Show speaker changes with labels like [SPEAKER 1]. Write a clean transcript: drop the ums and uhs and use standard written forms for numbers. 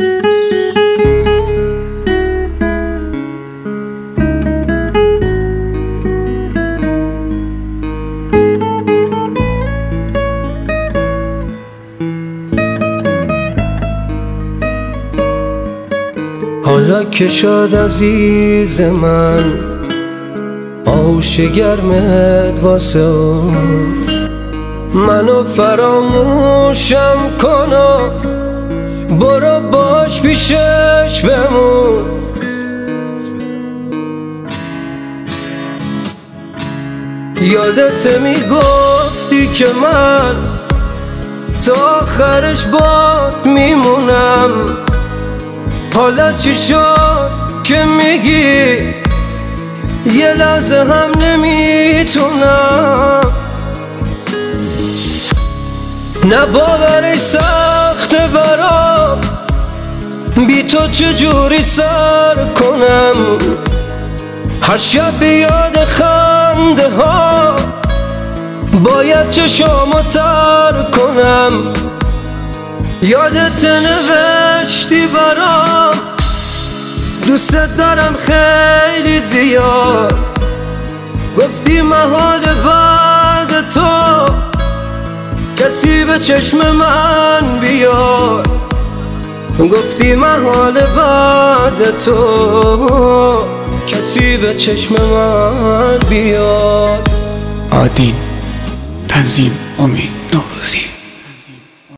[SPEAKER 1] حالا که شد عزیز من آغوش گرمت واسه منو فراموشم کن برو باش پیشش بمون. یادت میگفتی که من تا آخرش بات میمونم، حالا چی شد که میگی یه لحظه هم نمیتونم؟ نه باورش سخته برام بی تو چجوری سر کنم، هر شب به یاد خنده ها باید چشامو تر کنم. یادت نوشتی برام دوست دارم خیلی زیاد، گفتی محال بعد تو کسی به چشم من بیاد، گفتی محال بعد تو کسی به چشم من بیاد.
[SPEAKER 2] آدین، تنظیم امید نوروزی.